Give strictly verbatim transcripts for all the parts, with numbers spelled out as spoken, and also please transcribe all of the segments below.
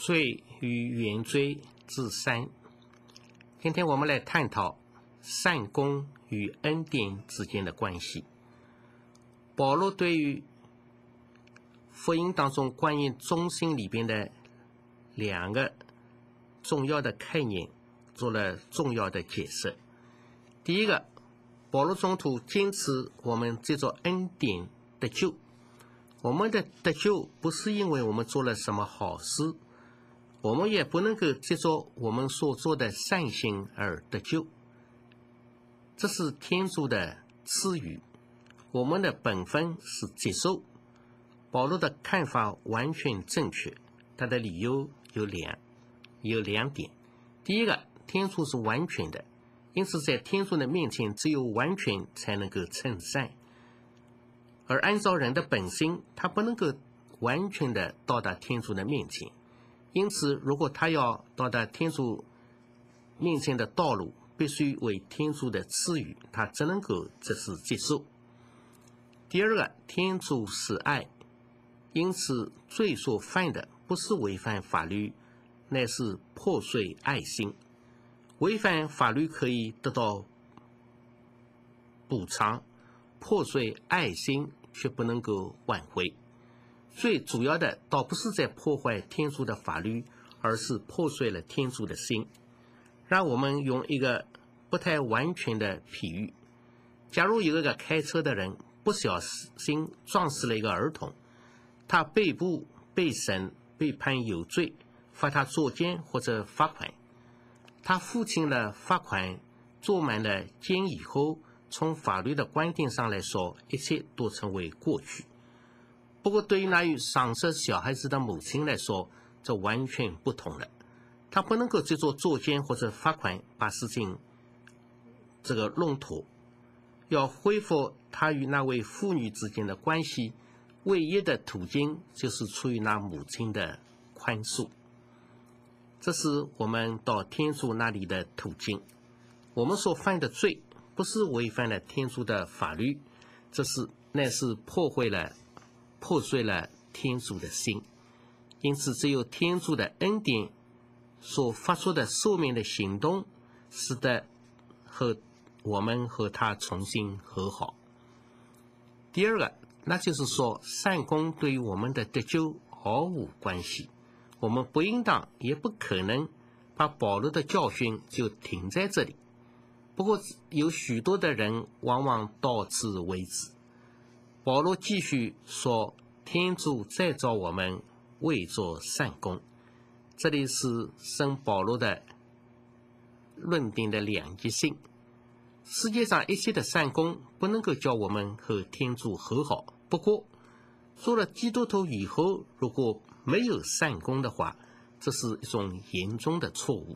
罪与原罪之三。今天我们来探讨善功与恩典之间的关系。保罗对于福音当中关于忠心里边的两个重要的概念做了重要的解释。第一个，保罗宗徒坚持我们借着恩典得救，我们的得救不是因为我们做了什么好事，我们也不能够借着我们所做的善行而得救，这是天主的赐予，我们的本分是接受。保罗的看法完全正确，他的理由有两有两点。第一个，天主是完全的，因此在天主的面前只有完全才能够称善，而按照人的本性，他不能够完全的到达天主的面前，因此如果他要到达天主面前的道路必须为天主的赐予，他只能够这是接受。第二个，天主是爱，因此罪所犯的不是违反法律，乃是破碎爱心。违反法律可以得到补偿，破碎爱心却不能够挽回。最主要的倒不是在破坏天主的法律，而是破碎了天主的心。让我们用一个不太完全的比喻，假如有一个开车的人不小心撞死了一个儿童，他被捕被审被判有罪，罚他坐监或者罚款，他付清了罚款，坐满了监以后，从法律的观点上来说，一切都成为过去。不过对于那于赏识小孩子的母亲来说，这完全不同了。他不能够借着坐监或者罚款把事情这个弄妥，要恢复他与那位妇女之间的关系，唯一的途径就是出于那母亲的宽恕。这是我们到天主那里的途径。我们所犯的罪不是违反了天主的法律，这是乃是破坏了破碎了天主的心。因此只有天主的恩典所发出的赦免的行动，使得和我们和他重新和好。第二个，那就是说善功对于我们的得救毫无关系。我们不应当也不可能把保罗的教训就停在这里。不过有许多的人往往到此为止。保罗继续说，天主再造我们为做善功。这里是圣保罗的论点的两极性。世界上一切的善功不能够叫我们和天主和好，不过做了基督徒以后，如果没有善功的话，这是一种严重的错误。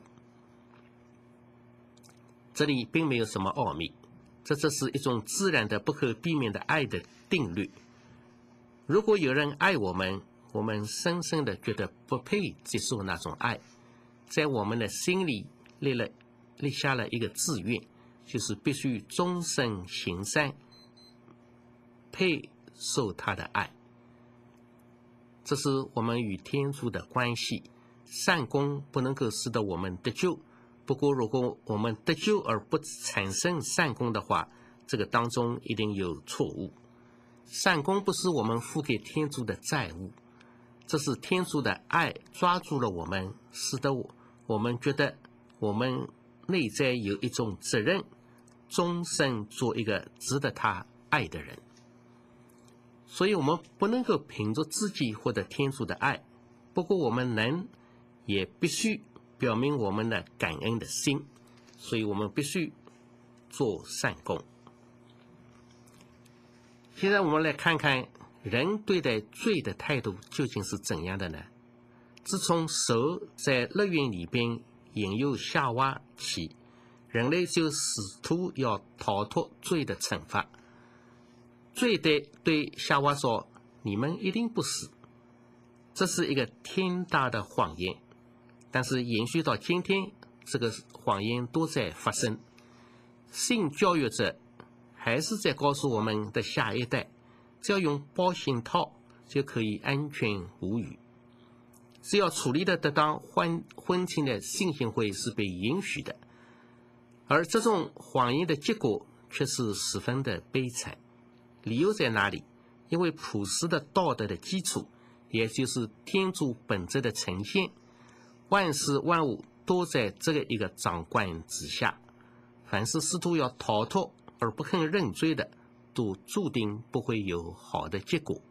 这里并没有什么奥秘，这只是一种自然的不可避免的爱的定律。如果有人爱我们，我们深深的觉得不配接受那种爱，在我们的心里立了立下了一个志愿，就是必须终身行善，配受他的爱。这是我们与天主的关系。善功不能够使得我们得救，不过如果我们得救而不产生善功的话，这个当中一定有错误。善功不是我们付给天主的债务，这是天主的爱抓住了我们，使得我我们觉得我们内在有一种责任，终身做一个值得他爱的人。所以我们不能够凭着自己获得天主的爱，不过我们能也必须表明我们的感恩的心，所以我们必须做善功。现在我们来看看人对待罪的态度究竟是怎样的呢？自从蛇在乐园里边引诱夏娃起，人类就试图要逃脱罪的惩罚。罪对对夏娃说，你们一定不死。这是一个天大的谎言，但是延续到今天，这个谎言都在发生。性教育者还是在告诉我们的下一代，只要用保险套就可以安全无虞。 只要处理得得当，婚婚庆的性行为是被允许的。而这种谎言的结果却是十分的悲惨。理由在哪里？因为普世的道德的基础，也就是天主本质的呈现，万事万物都在这个一个掌管之下。凡是试图要逃脱而不肯认罪的，都注定不会有好的结果。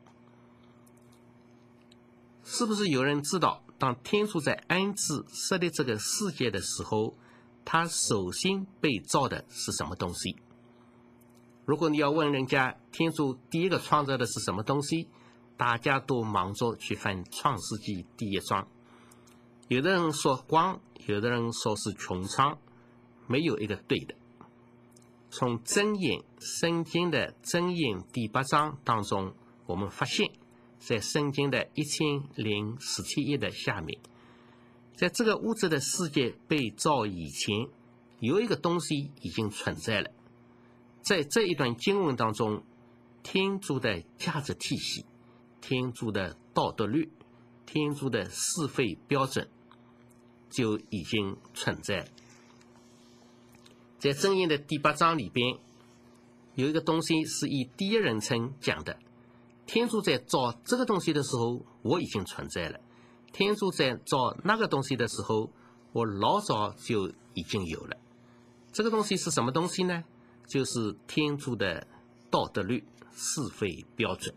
是不是有人知道，当天主在安置设立这个世界的时候，他首先被造的是什么东西？如果你要问人家天主第一个创造的是什么东西，大家都忙着去翻创世纪第一章。有的人说光，有的人说是穹苍，没有一个对的。从箴言圣经的箴言第八章当中，我们发现在圣经的一千零十七页的下面，在这个物质的世界被造以前，有一个东西已经存在了。在这一段经文当中，天主的价值体系、天主的道德律、天主的是非标准就已经存在了。在箴言的第八章里边，有一个东西是以第一人称讲的。天主在造这个东西的时候，我已经存在了；天主在造那个东西的时候，我老早就已经有了。这个东西是什么东西呢？就是天主的道德律、是非标准。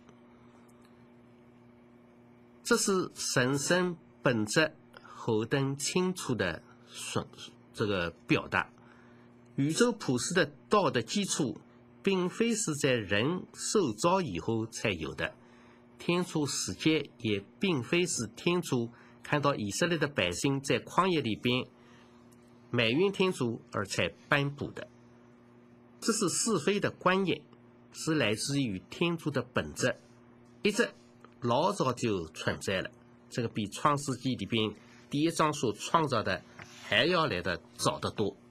这是神圣本质何等清楚的这个表达。宇宙普世的道德基础并非是在人受造以后才有的，天主世界也并非是天主看到以色列的百姓在旷野里边埋怨天主而才颁布的。这是是非的观念，是来自于天主的本质，一直老早就存在了。这个比创世纪里边第一章所创造的还要来得早得多。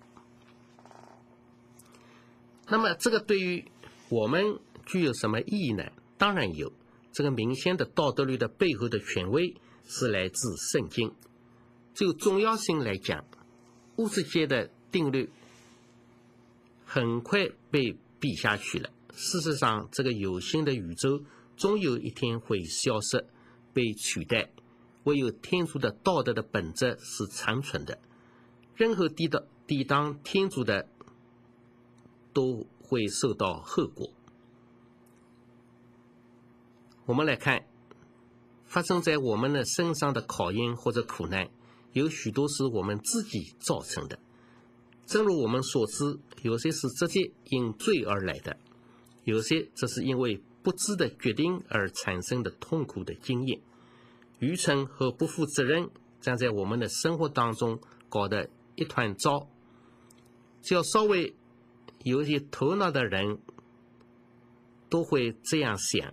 那么这个对于我们具有什么意义呢？当然有。这个明显的道德律的背后的权威是来自圣经。就重要性来讲，物质界的定律很快被比下去了。事实上，这个有形的宇宙终有一天会消失，被取代，唯有天主的道德的本质是长存的。任何抵挡抵挡天主的都会受到后果。我们来看，发生在我们的身上的考验或者苦难，有许多是我们自己造成的。正如我们所知，有些是直接因罪而来的，有些则是因为不知的决定而产生的痛苦的经验。愚蠢和不负责任将在我们的生活当中搞得一团糟。只要稍微有些头脑的人都会这样想。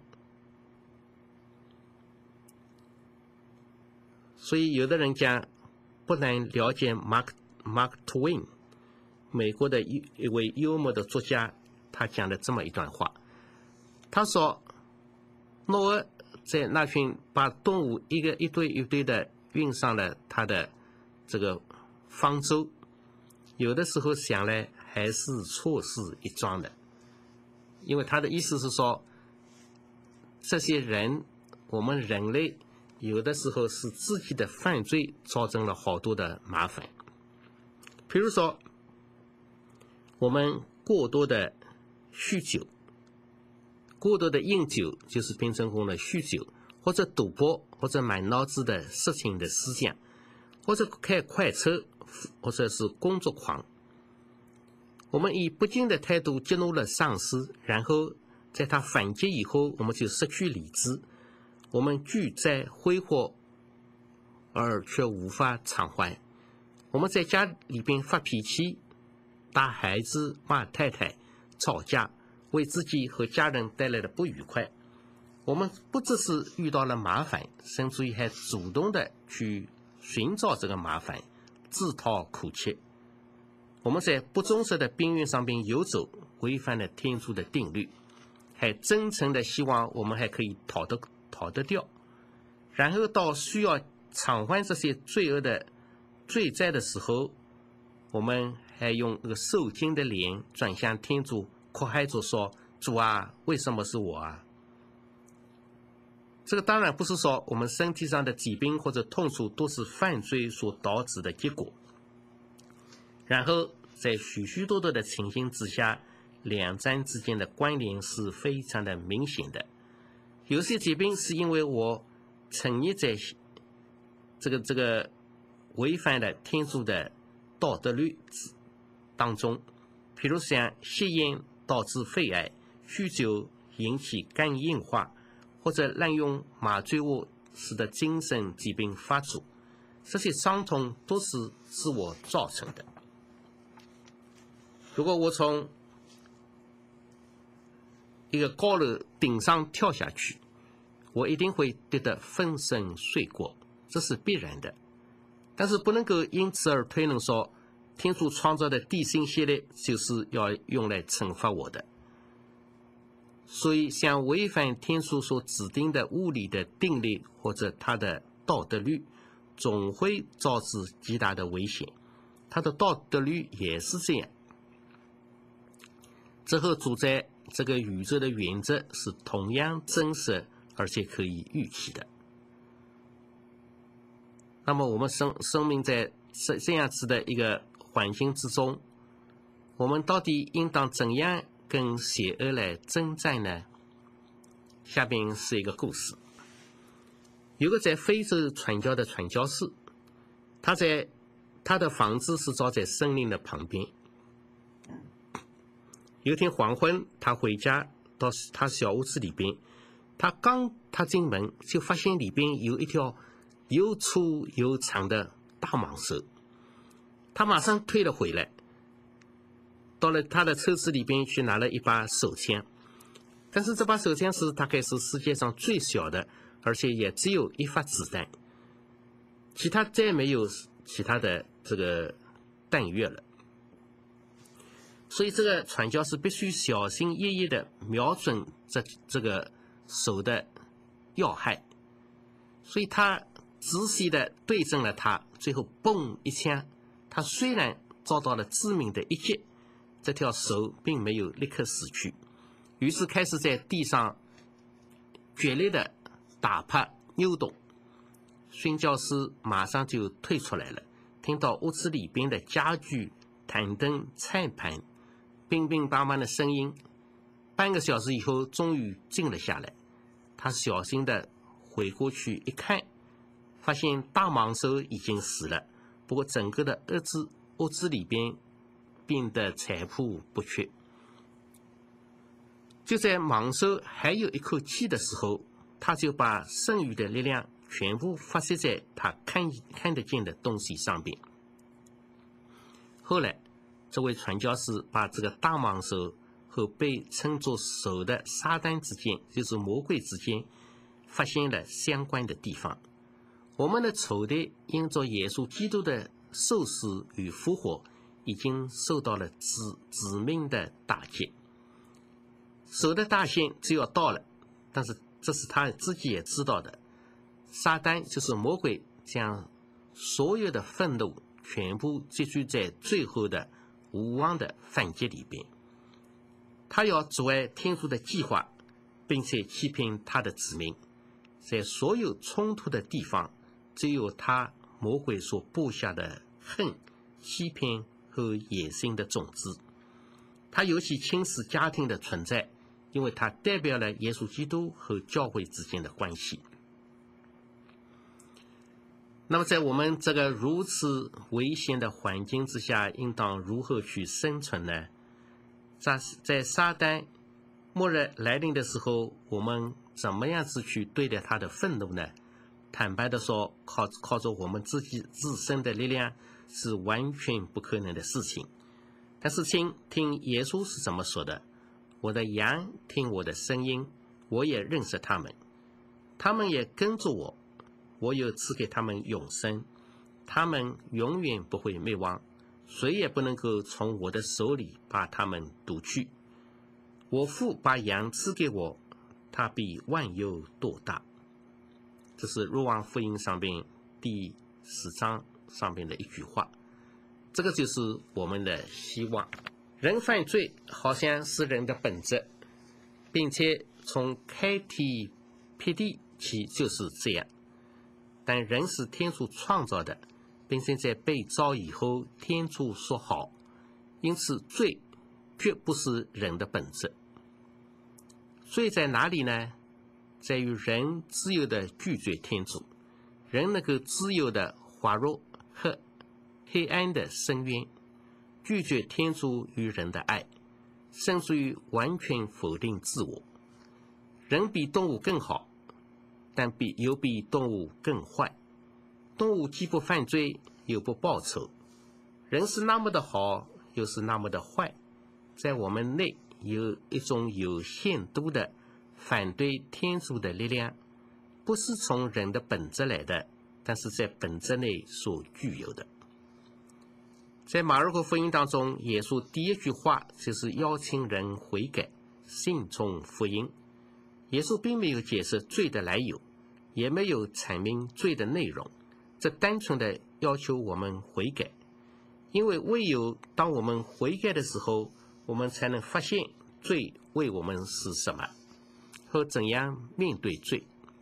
所以有的人讲不难了解 Mark Mark Twain， 美国的一一位幽默的作家，他讲的这么一段话。他说，诺尔在那群把动物一个一堆一堆的运上了他的这个方舟，有的时候想来还是错事一桩的。因为他的意思是说，这些人，我们人类有的时候是自己的犯罪造成了好多的麻烦。比如说，我们过多的酗酒，过多的饮酒就是变成功的酗酒，或者赌博，或者满脑子的色情的思想，或者开快车，或者是工作狂。我们以不敬的态度激怒了上司，然后在他反击以后，我们就失去理智。我们巨灾挥霍而却无法偿还。我们在家里边发脾气，打孩子，骂太太，吵架，为自己和家人带来了不愉快。我们不只是遇到了麻烦，甚至于还主动的去寻找这个麻烦，自讨苦吃。我们在不忠实的边缘上边游走，违反了天主的定律，还真诚的希望我们还可以逃得逃得掉，然后到需要偿还这些罪恶的罪债的时候，我们还用那个受惊的脸转向天主，哭喊着说：“主啊，为什么是我啊？”这个当然不是说我们身体上的疾病或者痛楚都是犯罪所导致的结果。然后在许许多多的情形之下，两者之间的关联是非常的明显的。有些疾病是因为我沉溺在这个这个违反了天主的道德律当中，譬如像吸烟导致肺癌，酗酒引起肝硬化，或者滥用麻醉物使得精神疾病发作，这些伤痛都是自我造成的。如果我从一个高楼顶上跳下去，我一定会跌得粉身碎骨，这是必然的。但是不能够因此而推论说，天主创造的地心吸力就是要用来惩罚我的。所以像违反天主所指定的物理的定律或者他的道德律，总会招致极大的危险。他的道德律也是这样。之后主宰这个宇宙的原则是同样真实而且可以预期的。那么我们生生命在这这样子的一个环境之中，我们到底应当怎样跟邪恶来征战呢？下边是一个故事。有个在非洲传教的传教士，他在他的房子是造在森林的旁边。有一天黄昏，他回家到他小屋子里边，他刚踏进门，就发现里边有一条又粗又长的大蟒蛇。他马上退了回来，到了他的车子里边去拿了一把手枪，但是这把手枪是大概是世界上最小的，而且也只有一发子弹，其他再没有其他的这个弹药了。所以这个传教士必须小心翼翼地瞄准这这个手的要害，所以他仔细地对准了他，最后嘣一枪，他虽然遭到了致命的一击，这条手并没有立刻死去，于是开始在地上剧烈地打拍扭动。宣教师马上就退出来了，听到屋子里边的家具、台灯、菜盘乒乒乓乓的声音。半个小时以后，终于静了下来。他小心地回过去一看，发现大蟒蛇已经死了，不过整个的屋子屋子里边变得残破不缺。就在蟒蛇还有一口气的时候，他就把剩余的力量全部发泄在他看看得见的东西上边。后来这位传教士把这个大蟒蛇和被称作手的撒旦之间，就是魔鬼之间，发现了相关的地方。我们的仇敌因着耶稣基督的受死与复活，已经受到了致致命的打击。手的大限就要到了，但是这是他自己也知道的。撒旦就是魔鬼，将所有的愤怒全部集聚在最后的无望的反击里边。他要阻碍天主的计划，并且欺骗他的子民。在所有冲突的地方，只有他魔鬼所布下的恨、欺骗和野心的种子。他尤其轻视家庭的存在，因为它代表了耶稣基督和教会之间的关系。那么在我们这个如此危险的环境之下，应当如何去生存呢？在在撒旦末日来临的时候，我们怎么样子去对待他的愤怒呢？坦白的说，靠靠着我们自己自身的力量是完全不可能的事情。但是请听耶稣是怎么说的：我的羊听我的声音，我也认识他们，他们也跟着我，我有赐给他们永生，他们永远不会灭亡，谁也不能够从我的手里把他们夺去。我父把羊赐给我，他比万有多大。这是若望福音上边第十章上面的一句话，这个就是我们的希望。人犯罪好像是人的本质，并且从开天辟地起就是这样。但人是天主创造的，并且在被造以后天主说好，因此罪绝不是人的本质。罪在哪里呢？在于人自由的拒绝天主，人能够自由的滑入黑黑暗的深渊，拒绝天主与人的爱，甚至于完全否定自我。人比动物更好，但比又比动物更坏。动物既不犯罪，又不报仇。人是那么的好，又是那么的坏。在我们内有一种有限度的反对天主的力量，不是从人的本质来的，但是在本质内所具有的。在马尔谷福音当中，耶稣第一句话就是邀请人悔改，信从福音。耶稣并没有解释罪的来由，也没有阐明罪的内容，这单纯的要求我们悔改。因为唯有当我们悔改的时候，我们才能发现罪为我们是什么，和怎样面对罪。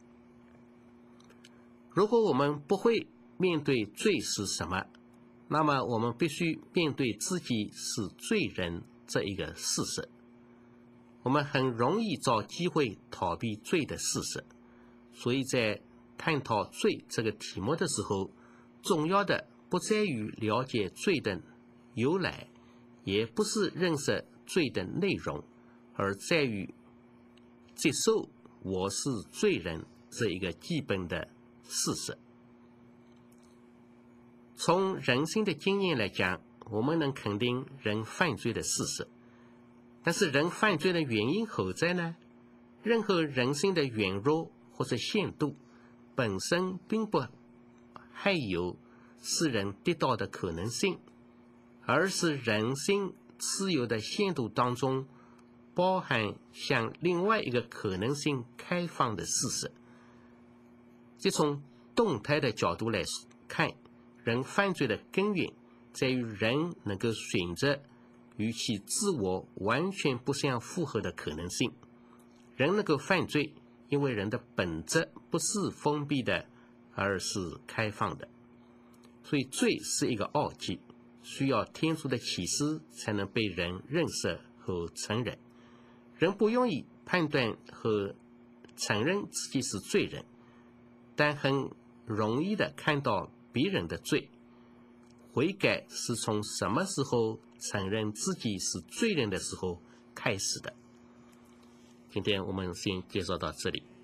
如果我们不会面对罪是什么，那么我们必须面对自己是罪人这一个事实。我们很容易找机会逃避罪的事实，所以在探讨罪这个题目的时候，重要的不在于了解罪的由来，也不是认识罪的内容，而在于接受我是罪人这一个基本的事实。从人性的经验来讲，我们能肯定人犯罪的事实，但是人犯罪的原因何在呢？任何人性的软弱或者限度本身并不还有使人跌倒的可能性，而是人性自由的限度当中包含向另外一个可能性开放的事实。即从动态的角度来看，人犯罪的根源在于人能够选择与其自我完全不相符合的可能性。人能够犯罪，因为人的本质不是封闭的，而是开放的。所以罪是一个奥迹，需要天主的启示才能被人认识和承认。人不容易判断和承认自己是罪人，但很容易的看到别人的罪。悔改是从什么时候承认自己是罪人的时候开始的。今天我们先介绍到这里。